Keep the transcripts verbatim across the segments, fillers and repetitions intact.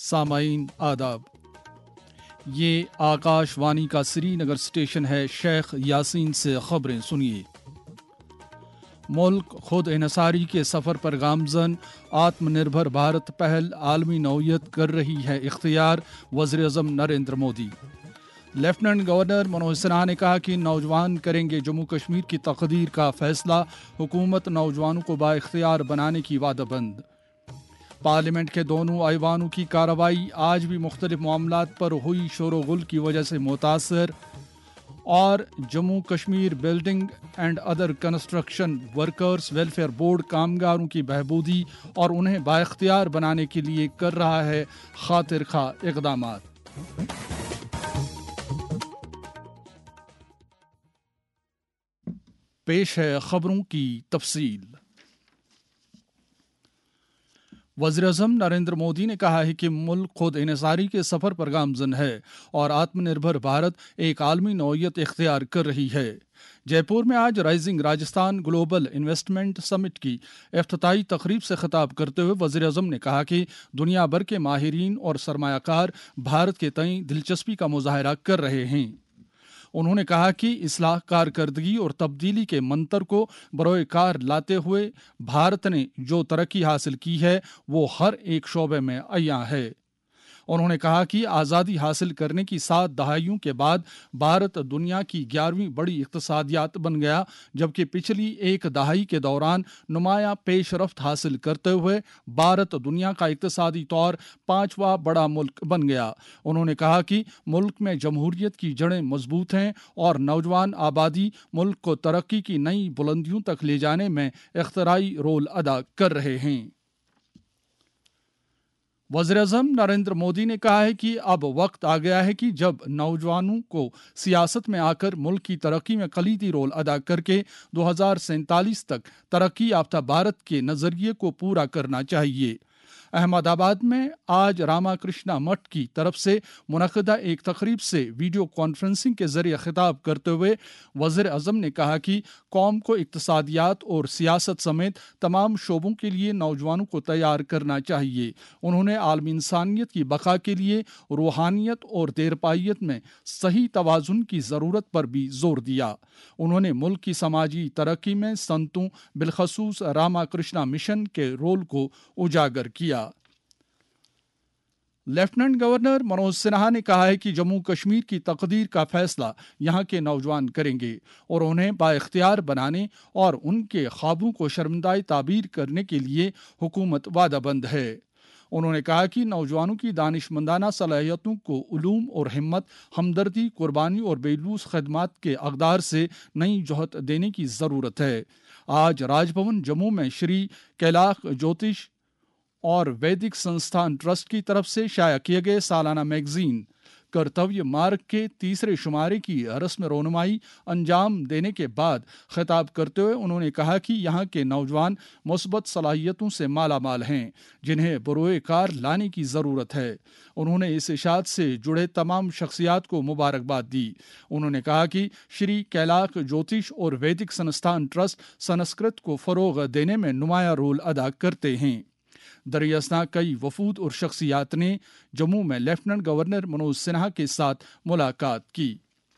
سامعین آداب، یہ آکاش وانی کا سری نگر اسٹیشن ہے۔ شیخ یاسین سے خبریں سنیے۔ ملک خود انحصاری کے سفر پر گامزن، آتم نربھر بھارت پہل عالمی نوعیت کر رہی ہے اختیار، وزیر اعظم نریندر مودی۔ لیفٹیننٹ گورنر منوج سنہا نے کہا کہ نوجوان کریں گے جموں کشمیر کی تقدیر کا فیصلہ، حکومت نوجوانوں کو بااختیار بنانے کی وعدہ بند۔ پارلیمنٹ کے دونوں ایوانوں کی کارروائی آج بھی مختلف معاملات پر ہوئی شور و غل کی وجہ سے متاثر، اور Jammu Kashmir building and other construction workers welfare board کامگاروں کی بہبودی اور انہیں بااختیار بنانے کے لیے کر رہا ہے خاطر خواہ اقدامات۔ پیش ہے خبروں کی تفصیل۔ وزیر اعظم نریندر مودی نے کہا ہے کہ ملک خود انحصاری کے سفر پر گامزن ہے اور آتم نربھر بھارت ایک عالمی نوعیت اختیار کر رہی ہے۔ جے پور میں آج rising Rajasthan global investment summit کی افتتاحی تقریب سے خطاب کرتے ہوئے وزیر اعظم نے کہا کہ دنیا بھر کے ماہرین اور سرمایہ کار بھارت کے تئیں دلچسپی کا مظاہرہ کر رہے ہیں۔ انہوں نے کہا کہ اصلاح، کارکردگی اور تبدیلی کے منتر کو بروئے کار لاتے ہوئے بھارت نے جو ترقی حاصل کی ہے وہ ہر ایک شعبے میں عیاں ہے۔ انہوں نے کہا کہ آزادی حاصل کرنے کی سات دہائیوں کے بعد بھارت دنیا کی گیارہویں بڑی اقتصادیات بن گیا، جبکہ پچھلی ایک دہائی کے دوران نمایاں پیش رفت حاصل کرتے ہوئے بھارت دنیا کا اقتصادی طور پانچواں بڑا ملک بن گیا۔ انہوں نے کہا کہ ملک میں جمہوریت کی جڑیں مضبوط ہیں اور نوجوان آبادی ملک کو ترقی کی نئی بلندیوں تک لے جانے میں اختراعی رول ادا کر رہے ہیں۔ وزیر اعظم نریندر مودی نے کہا ہے کہ اب وقت آ گیا ہے کہ جب نوجوانوں کو سیاست میں آ کر ملک کی ترقی میں کلیدی رول ادا کر کے دو ہزار سینتالیس تک ترقی یافتہ بھارت کے نظریے کو پورا کرنا چاہیے۔ احمد آباد میں آج راما کرشنا مٹھ کی طرف سے منعقدہ ایک تقریب سے ویڈیو کانفرنسنگ کے ذریعے خطاب کرتے ہوئے وزیر اعظم نے کہا کہ قوم کو اقتصادیات اور سیاست سمیت تمام شعبوں کے لیے نوجوانوں کو تیار کرنا چاہیے۔ انہوں نے عالمی انسانیت کی بقا کے لیے روحانیت اور دیرپائیت میں صحیح توازن کی ضرورت پر بھی زور دیا۔ انہوں نے ملک کی سماجی ترقی میں سنتوں بالخصوص راما کرشنا مشن کے رول کو اجاگر کیا۔ لیفٹیننٹ گورنر منوج سنہا نے کہا ہے کہ جموں کشمیر کی تقدیر کا فیصلہ یہاں کے نوجوان کریں گے اور انہیں بااختیار بنانے اور ان کے خوابوں کو شرمندہ تعبیر کرنے کے لیے حکومت وعدہ بند ہے۔ انہوں نے کہا کہ نوجوانوں کی دانشمندانہ صلاحیتوں کو علوم اور ہمت، ہمدردی، قربانی اور بے لوث خدمات کے اقدار سے نئی جہت دینے کی ضرورت ہے۔ آج راج بھون جموں میں شری کیلاش جوتیش اور ویدک سنستھان ٹرسٹ کی طرف سے شائع کیے گئے سالانہ میگزین کرتویہ مارگ کے تیسرے شمارے کی رسم رونمائی انجام دینے کے بعد خطاب کرتے ہوئے انہوں نے کہا کہ یہاں کے نوجوان مثبت صلاحیتوں سے مالا مال ہیں جنہیں بروئے کار لانے کی ضرورت ہے۔ انہوں نے اس اشاعت سے جڑے تمام شخصیات کو مبارکباد دی۔ انہوں نے کہا کہ شری کیلاش جوتیش اور ویدک سنستھان ٹرسٹ سنسکرت کو فروغ دینے میں نمایاں رول ادا کرتے ہیں۔ دریاسنا کئی وفود اور شخصیات نے جموں میں لیفٹیننٹ گورنر منوج سنہا کے ساتھ ملاقات کی۔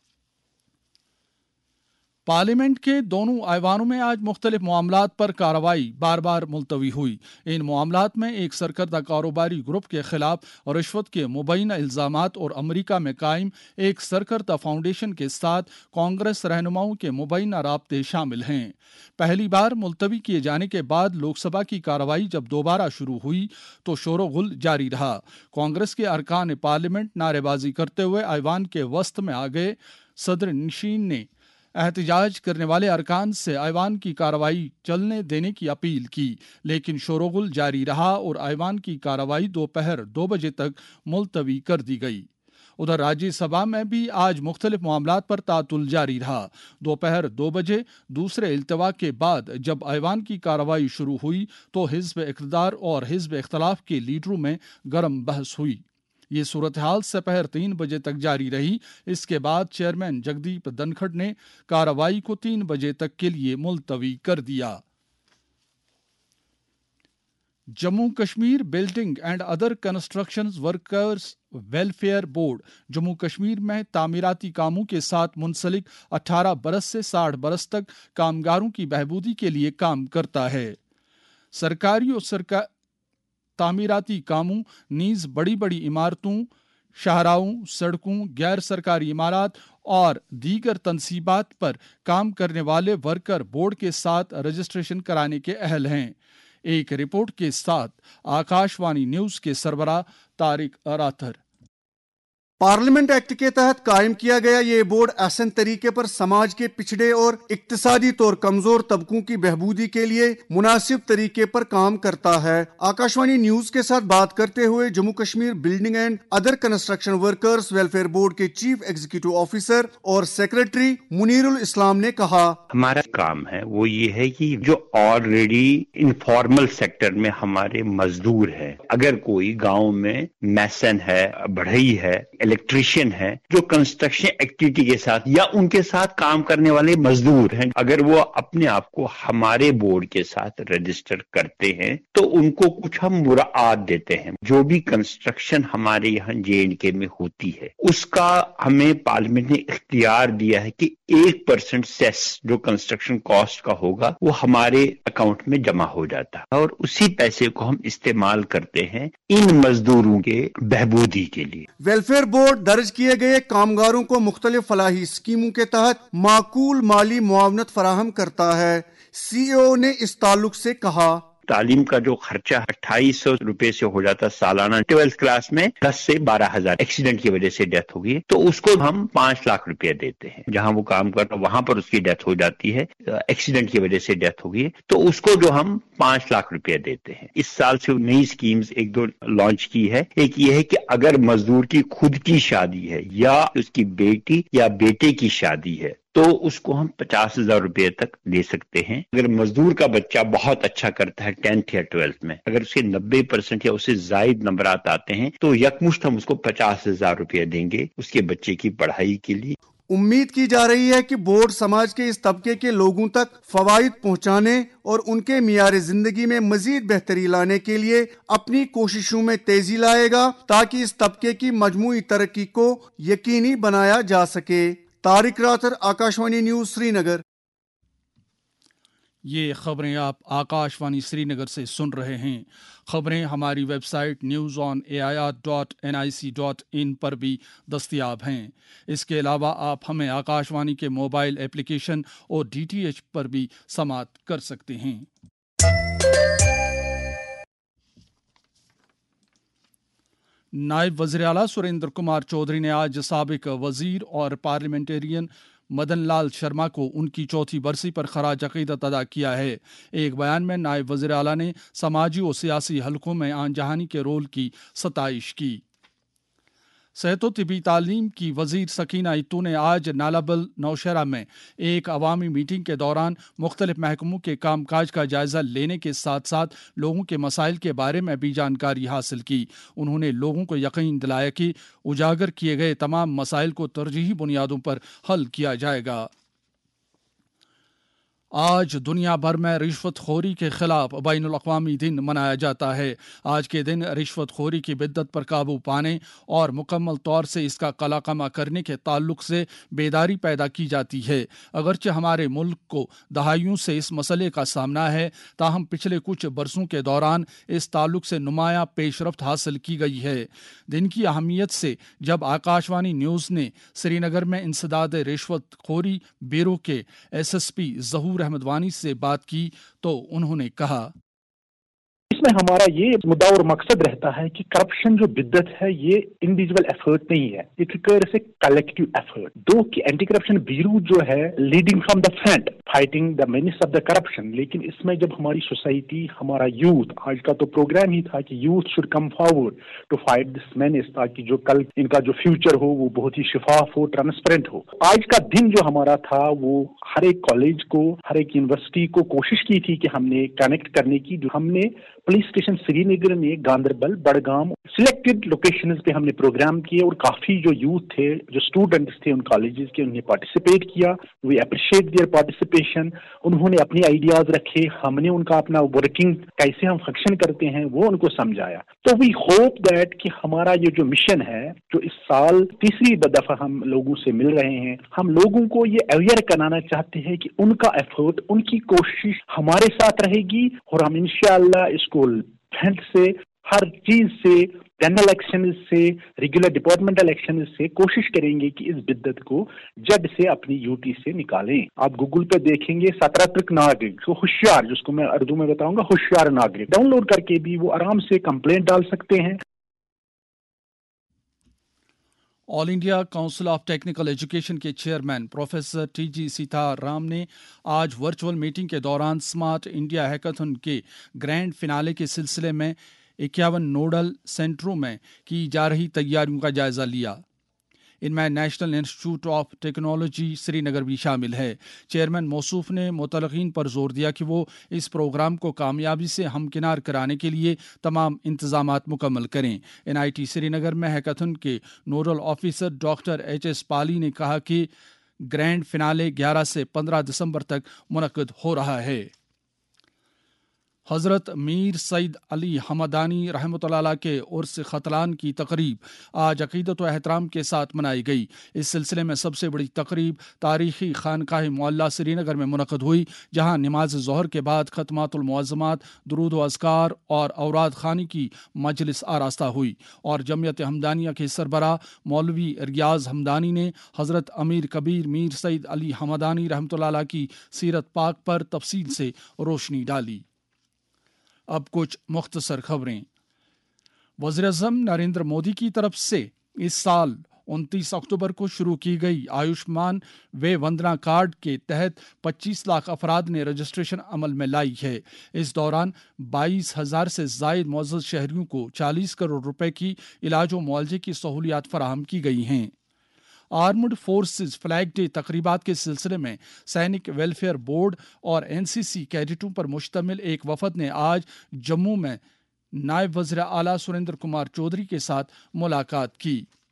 پارلیمنٹ کے دونوں ایوانوں میں آج مختلف معاملات پر کارروائی بار بار ملتوی ہوئی۔ ان معاملات میں ایک سرکردہ کاروباری گروپ کے خلاف رشوت کے مبینہ الزامات اور امریکہ میں قائم ایک سرکردہ فاؤنڈیشن کے ساتھ کانگریس رہنماؤں کے مبینہ رابطے شامل ہیں۔ پہلی بار ملتوی کیے جانے کے بعد لوک سبھا کی کارروائی جب دوبارہ شروع ہوئی تو شور و غل جاری رہا۔ کانگریس کے ارکان پارلیمنٹ نعرے بازی کرتے ہوئے ایوان کے وسط میں آ گئے۔ صدر نشین نے احتجاج کرنے والے ارکان سے ایوان کی کارروائی چلنے دینے کی اپیل کی، لیکن شور و غل جاری رہا اور ایوان کی کارروائی دوپہر دو بجے تک ملتوی کر دی گئی۔ ادھر راجیہ سبھا میں بھی آج مختلف معاملات پر تعطل جاری رہا۔ دوپہر دو بجے دوسرے التوا کے بعد جب ایوان کی کارروائی شروع ہوئی تو حزب اقتدار اور حزب اختلاف کے لیڈروں میں گرم بحث ہوئی۔ یہ صورتحال سپہر تین بجے تک جاری رہی۔ اس کے بعد چیئرمین جگدیپ دھنکھڑ نے کارروائی کو تین بجے تک کے لیے ملتوی کر دیا۔ Jammu Kashmir building and other construction workers welfare board Jammu Kashmir में तामीराती कामों के साथ मुंसलिक अठारह बरस से साठ बरस तक कामगारों की बहबूदी के लिए काम करता है। सरकारी और सरकार तामीराती कामों नीज बड़ी बड़ी इमारतों, शाहराओं, सड़कों, गैर सरकारी इमारत और दीगर तनसीबात पर काम करने वाले वर्कर बोर्ड के साथ रजिस्ट्रेशन कराने के अहल हैं। एक रिपोर्ट के साथ आकाशवाणी न्यूज के सरबराह तारिक अराथर। पार्लियामेंट एक्ट के तहत कायम किया गया ये बोर्ड आसान तरीके पर समाज के पिछड़े और इक्तिसादी तौर कमजोर तबकों की बहबूदी के लिए मुनासिब तरीके पर काम करता है। आकाशवाणी न्यूज के साथ बात करते हुए Jammu Kashmir building and other construction workers welfare board के चीफ एग्जीक्यूटिव ऑफिसर और सेक्रेटरी मुनीरुल इस्लाम ने कहा, हमारा काम है वो ये है कि जो ऑलरेडी इनफॉर्मल सेक्टर में हमारे मजदूर है, अगर कोई गाँव में मैसन है, बढ़ई है, इलेक्ट्रीशियन है, जो कंस्ट्रक्शन एक्टिविटी के साथ या उनके साथ काम करने वाले मजदूर हैं, अगर वो अपने आप को हमारे बोर्ड के साथ रजिस्टर करते हैं तो उनको कुछ हम मुराद देते हैं। जो भी कंस्ट्रक्शन हमारे यहाँ जे एंड के में होती है उसका हमें पार्लियामेंट ने इख्तियार दिया है कि एक परसेंट सेस जो कंस्ट्रक्शन कॉस्ट का होगा वो हमारे अकाउंट में जमा हो जाता है और उसी पैसे को हम इस्तेमाल करते हैं इन मजदूरों के बहबूदी के लिए। वेलफेयर बोर्ड दर्ज किए गए कामगारों को मुख्तलिफ फलाही स्कीमों के तहत माकूल माली मुआवनत फराहम करता है। सीईओ ने इस ताल्लुक से कहा, तालीम का जो खर्चा अट्ठाईस सौ रुपए से हो जाता सालाना, ट्वेल्थ क्लास में दस से बारह हजार एक्सीडेंट की वजह से डेथ हो गई तो उसको हम पांच लाख रुपया देते हैं। जहां वो काम कर रहा वहां पर उसकी डेथ हो जाती है, एक्सीडेंट की वजह से डेथ हो गई तो उसको जो हम पांच लाख रुपया देते हैं। इस साल से नई स्कीम्स एक दो लॉन्च की है। एक ये है कि अगर मजदूर की खुद की शादी है या उसकी बेटी या बेटे की शादी है तो उसको हम पचास हजार रुपये तक दे सकते हैं। अगर मजदूर का बच्चा बहुत अच्छा करता है टेंथ या ट्वेल्थ में, अगर उसके नब्बे परसेंट या उससे जायद नंबरात आते हैं तो यकमुश्त हम उसको पचास हजार रुपये देंगे उसके बच्चे की पढ़ाई के लिए। उम्मीद की जा रही है कि बोर्ड समाज के इस तबके के लोगों तक फवाइद पहुंचाने और उनके मियार जिंदगी में मजीद बेहतरी लाने के लिए अपनी कोशिशों में तेजी लाएगा ताकि इस तबके की मजमूई तरक्की को यकीनी बनाया जा सके। तारिक राथर, आकाशवाणी न्यूज, श्रीनगर। ये खबरें आप आकाशवाणी श्रीनगर से सुन रहे हैं। खबरें हमारी website news on A I R dot N I C dot in पर भी दस्तयाब हैं। इसके अलावा आप हमें आकाशवाणी के मोबाइल एप्लीकेशन और डी टी एच पर भी समाअत कर सकते हैं। नायब वज़ीर आला सुरेंद्र कुमार चौधरी ने आज साबिक वजीर और पार्लियामेंटेरियन मदन लाल शर्मा को उनकी चौथी बरसी पर खराज अकीदत अदा किया है। एक बयान में नायब वज़ीर आला ने समाजी और सियासी हलकों में आन जहानी के रोल की सताइश की। सेहत व तिबी तालीम की वजीर सकीना इत्तू ने आज नालाबल नौशहरा में एक अवामी मीटिंग के दौरान मुख्तलिफ महकमों के कामकाज का जायजा लेने के साथ साथ लोगों के मसाइल के बारे में भी जानकारी हासिल की। उन्होंने लोगों को यकीन दिलाया कि उजागर किए गए तमाम मसाइल को तरजीही बुनियादों पर हल किया जाएगा। आज दुनिया भर में रिश्वतखोरी के खिलाफ बैनुल अक़वामी दिन मनाया जाता है। आज के दिन रिश्वतखोरी की बिद्दत पर काबू पाने और मुकम्मल तौर से इसका कलाकमा करने के ताल्लुक से बेदारी पैदा की जाती है। अगरचे हमारे मुल्क को दहाइयों से इस मसले का सामना है, ताहम पिछले कुछ बरसों के दौरान इस ताल्लुक से नुमाया पेशरफ्त हासिल की गई है। दिन की अहमियत से जब आकाशवाणी न्यूज़ ने श्रीनगर में इंसदाद रिश्वतखोरी ब्यूरो के S S P Zahoor Ahmad Wani से बात की तो उन्होंने कहा, इसमें हमारा ये मुद्दा और मकसद रहता है कि करप्शन जो बिद्दत है ये इंडिविजुअल एफर्ट नहीं है, it requires a collective effort. Though कि एंटी करप्शन ब्यूरो जो है leading from the front fighting the menace of the corruption, लेकिन इसमें जब हमारी सोसाइटी, हमारा यूथ, आज का तो प्रोग्राम ही था कि youth should come forward to fight this menace, ताकि जो कल इनका जो फ्यूचर हो वो बहुत ही शिफाफ हो, ट्रांसपेरेंट हो। आज का दिन जो हमारा था वो हर एक कॉलेज को, हर एक यूनिवर्सिटी को कोशिश की थी कि हमने कनेक्ट करने की। जो हमने पुलिस स्टेशन श्रीनगर में, गांधरबल, बड़गाम, सिलेक्टेड लोकेशंस पे हमने प्रोग्राम किए और काफी जो यूथ थे, जो स्टूडेंट्स थे उन कॉलेजेस के, उन्हें पार्टिसिपेट किया। We appreciate their participation. Participation, उन्होंने अपने आइडियाज रखे, हमने उनका अपना वर्किंग कैसे हम फंक्शन करते हैं वो उनको समझाया। तो वी होप दैट कि हमारा ये जो मिशन है, जो इस साल तीसरी दफा हम लोगों से मिल रहे हैं, हम लोगों को ये अवेयर कराना चाहते हैं कि उनका एफर्ट, उनकी कोशिश हमारे साथ रहेगी और हम इंशाअल्लाह इसको फ्रंट से, हर चीज से, जनरल इलेक्शन से, रेगुलर डिपार्टमेंटल इलेक्शन से कोशिश करेंगे कि इस बिद्दत को जड़ से अपनी यूटी से निकालें। आप गूगल पे देखेंगे सतरात्रिक नागरिक, जो होशियार, जिसको मैं उर्दू में बताऊंगा होशियार नागरिक, डाउनलोड करके भी वो आराम से कंप्लेंट डाल सकते हैं। All India council of technical education के chairman professor T G Sitaram ने आज वर्चुअल मीटिंग के दौरान स्मार्ट इंडिया हैकाथन के ग्रैंड फिनाले के सिलसिले में इक्यावन नोडल सेंटरों में की जा रही तैयारियों का जायजा लिया। इनमें national institute of technology Srinagar भी शामिल है। चेयरमैन मौसूफ ने मुतलकीन पर जोर दिया कि वो इस प्रोग्राम को कामयाबी से हमकिनार कराने के लिए तमाम इंतजामात मुकम्मल करें। एन आई टी श्रीनगर में हैकाथन के nodal officer doctor H S Pali ने कहा कि ग्रैंड फिनाले ग्यारह से पंद्रह दिसंबर तक मुनक्किद हो रहा है। हज़रत मीर सईद अली हमदानी रहमतुल्लाह अलैह के उर्स ख़तलान की तकरीब आज अक़ीदत व एहतराम के साथ मनाई गई। इस सिलसिले में सबसे बड़ी तकरीब तारीख़ी खानकाह मुअल्ला श्रीनगर में मुनक़्क़िद हुई, जहाँ नमाज ज़ोहर के बाद ख़त्मातुल मुअज़्ज़मात, दुरूद व अज़कार और औराद ख़ानी की मजलिस आरास्ता हुई और जमियत हमदानिया के सरबराह मौलवी रियाज़ हमदानी ने हज़रत अमीर कबीर मीर सईद अली हमदानी रहमतुल्लाह अलैह की सीरत पाक पर तफसील से रोशनी डाली। अब कुछ मुख्तसर खबरें। वज़ीर-ए-आज़म नरेंद्र मोदी की तरफ से इस साल उनतीस अक्टूबर को शुरू की गई आयुष्मान वे वंदना कार्ड के तहत पच्चीस लाख अफराद ने रजिस्ट्रेशन अमल में लाई है। इस दौरान बाईस हजार से जायद मुअज़्ज़ज़ शहरियों को चालीस करोड़ रुपए की इलाज व मुआवजे की सहूलियात फराहम की गई हैं। आर्मड फोर्सेस फ्लैग डे तकरीबात के सिलसिले में सैनिक वेलफेयर बोर्ड और एन सी सी कैडेटों पर मुश्तमिल एक वफद ने आज जम्मू में नायब वज़ीर आला सुरेंद्र कुमार चौधरी के साथ मुलाकात की।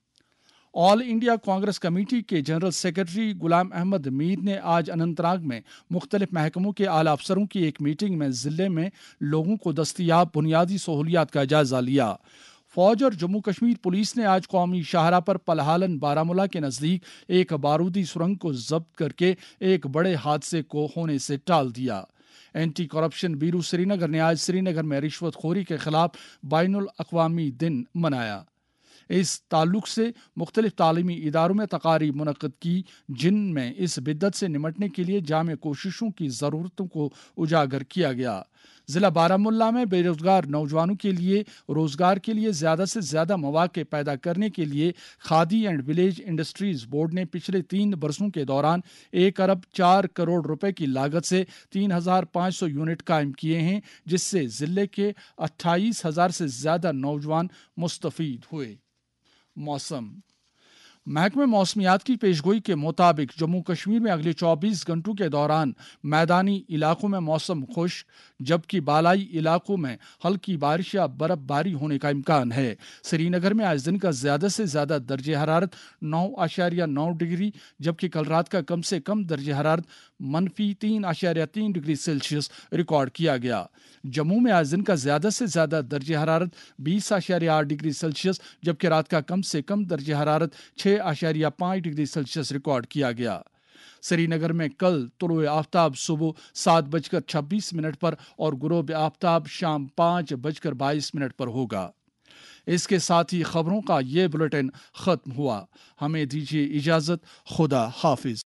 ऑल इंडिया कांग्रेस कमेटी के जनरल सेक्रेटरी गुलाम अहमद मीर ने आज अनंतनाग में मुख्तलिफ महकमों के आला अफसरों की एक मीटिंग में ज़िले में लोगों को दस्तयाब बुनियादी सहूलियात का जायजा लिया। फौज और जम्मू कश्मीर पुलिस ने आज कौमी शाहरा पर पलहालन बारामूला के नज़दीक एक बारूदी सुरंग को जब्त करके एक बड़े हादसे को होने से टाल दिया। एंटी करप्शन ब्यूरो श्रीनगर ने आज श्रीनगर में रिश्वतखोरी के खिलाफ बैनुल अक़वामी दिन मनाया। इस ताल्लुक से मुख्तलिफ तालीमी इदारों में तकारीब मुनक़्क़िद की, जिनमें इस बिद्दत से निमटने के लिए जामे कोशिशों की ज़रूरतों को उजागर किया गया। ज़िला बारामुल्ला में बेरोज़गार नौजवानों के लिए रोज़गार के लिए ज़्यादा से ज़्यादा मौक़े पैदा करने के लिए khadi and village industries board ने पिछले तीन बरसों के दौरान एक अरब चार करोड़ रुपए की लागत से तीन हज़ार पाँच सौ यूनिट कायम किए हैं, जिससे ज़िले के अट्ठाईस हज़ार से ज़्यादा नौजवान मुस्तफ़ीद हुए। मौसम। महकमे मौसमियात की पेशगोई के मुताबिक जम्मू कश्मीर में अगले चौबीस घंटों के दौरान मैदानी इलाकों में मौसम खुश्क, जबकि बालाई इलाकों में हल्की बारिश या बर्फबारी होने का इम्कान है। श्रीनगर में आज दिन का ज़्यादा से ज़्यादा दर्जे हरारत नौ आशारिया नौ डिग्री, जबकि कल रात का कम से कम दर्जे हरारत मनफी तीन आशारिया तीन डिग्री सेल्सियस रिकॉर्ड किया गया। जम्मू में आज दिन का ज़्यादा से ज़्यादा दर्जे हरारत बीस आशारिया आठ डिग्री सेल्सियस, जबकि रात का कम से कम दर्जे हरारत छः आशारिया पाँच डिग्री सेल्सियस रिकॉर्ड किया गया। श्रीनगर में कल तुलुए आफ्ताब सुबह सात बजकर छब्बीस मिनट पर और गुरूब आफ्ताब शाम पाँच बजकर बाईस मिनट पर होगा। इसके साथ ही खबरों का ये बुलेटिन ख़त्म हुआ। हमें दीजिए इजाज़त। खुदा हाफिज।